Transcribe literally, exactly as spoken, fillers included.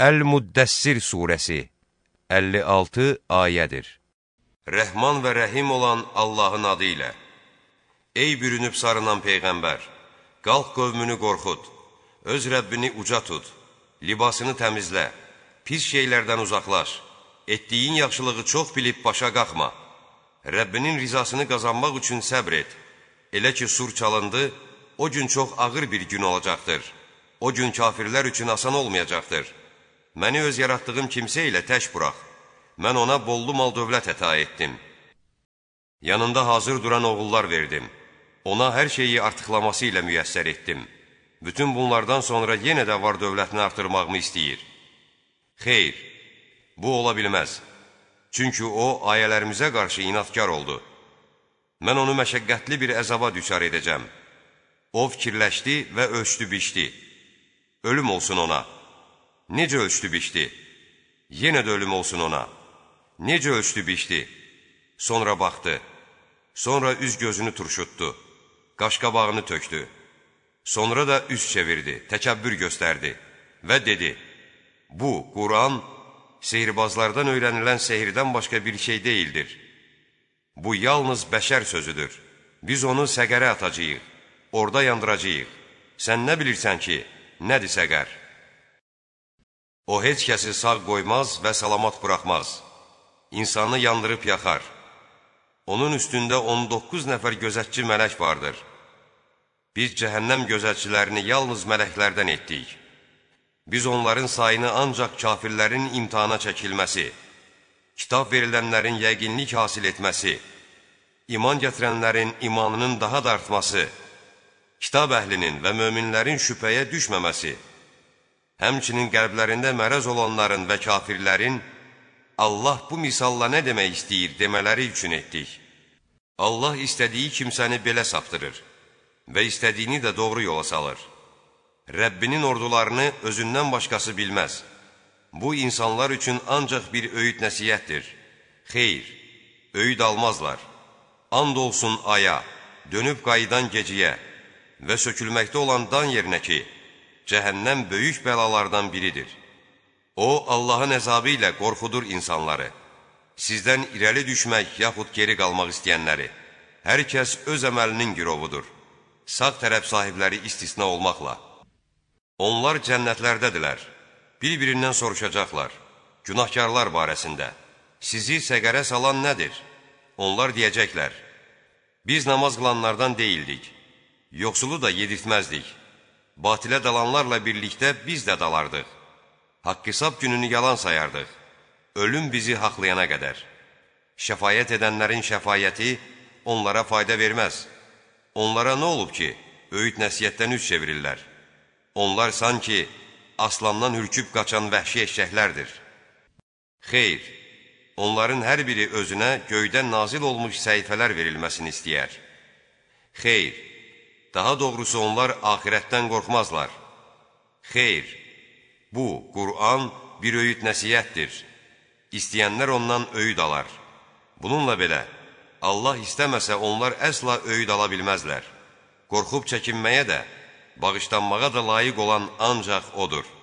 Əl-Müddəssir surəsi əlli altı ayədir. Rəhman və rəhim olan Allahın adı ilə. Ey bürünüb sarınan Peyğəmbər! Qalx qövmünü qorxud, öz Rəbbini uca tut, libasını təmizlə, pis şeylərdən uzaqlaş, etdiyin yaxşılığı çox bilib başa qalxma. Rəbbinin rizasını qazanmaq üçün səbr et. Elə ki sur çalındı, o gün çox ağır bir gün olacaqdır. O gün kafirlər üçün asan olmayacaqdır. Məni öz yaratdığım kimsə ilə tək burax. Mən ona bollu mal dövlət əta etdim. Yanında hazır duran oğullar verdim. Ona hər şeyi artıqlaması ilə müyəssər etdim. Bütün bunlardan sonra yenə də var dövlətini artırmağımı istəyir. Xeyr, bu ola bilməz. Çünki o, ayələrimizə qarşı inadkar oldu. Mən onu məşəqqətli bir əzaba düçar edəcəm. O fikirləşdi və ölçdü biçdi. Ölüm olsun ona. Necə ölçdü biçdi? Yenə də ölüm olsun ona. Necə ölçdü biçdi? Sonra baxdı. Sonra üz gözünü turşutdu. Qaşqabağını tökdü. Sonra da üz çevirdi, təkəbbür göstərdi və dedi: Bu, Quran, sehirbazlardan öyrənilən sehirdən başqa bir şey deyildir. Bu, yalnız bəşər sözüdür. Biz onu səqərə atacağıq, orada yandıracağıq. Sən nə bilirsən ki, nədir səqər? O, heç kəsi sağ qoymaz və salamat buraxmaz. İnsanı yandırıb yaxar. Onun üstündə on doqquz nəfər gözətçi mələk vardır. Biz cəhənnəm gözətçilərini yalnız mələklərdən etdik. Biz onların sayını ancaq kafirlərin imtihana çəkilməsi, kitab verilənlərin yəqinlik hasil etməsi, iman gətirənlərin imanının daha da artması, kitab əhlinin və möminlərin şübhəyə düşməməsi, həmçinin qəlblərində mərəz olanların və kafirlərin Allah bu misalla nə demək istəyir demələri üçün etdik. Allah istədiyi kimsəni belə saptırır və istədiyini də doğru yola salır. Rəbbinin ordularını özündən başqası bilməz. Bu, insanlar üçün ancaq bir öyüd nəsiyyətdir. Xeyr, öyüd almazlar. And olsun aya, dönüb qayıdan geciyə və sökülməkdə olan dan yerinə ki, cəhənnəm böyük bəlalardan biridir. O, Allahın əzabı ilə qorxudur insanları. Sizdən irəli düşmək yaxud geri qalmaq istəyənləri. Hər kəs öz əməlinin girovudur. Sağ tərəf sahibləri istisna olmaqla. Onlar cənnətlərdədirlər. Bir-birindən soruşacaqlar. Günahkarlar barəsində. Sizi səqərə salan nədir? Onlar deyəcəklər: Biz namaz qılanlardan deyildik. Yoxsulu da yedirtməzdik. Batilə dalanlarla birlikdə biz də dalardıq. Haqq-hesab gününü yalan sayardıq. Ölüm bizi haqlayana qədər. Şəfayət edənlərin şəfayəti onlara fayda verməz. Onlara nə olub ki, öyüd nəsiyyətdən üz çevirirlər? Onlar sanki aslandan hürküb qaçan vəhşi eşşəklərdir. Xeyr, onların hər biri özünə göydən nazil olmuş səhifələr verilməsini istəyər. Xeyr, daha doğrusu onlar axirətdən qorxmazlar. Xeyr, bu, Quran bir öyüd nəsiyyətdir. İstəyənlər ondan öyüd alar. Bununla belə, Allah istəməsə onlar əsla öyüd ala bilməzlər. Qorxub çəkinməyə də, bağışlanmağa da layiq olan ancaq odur.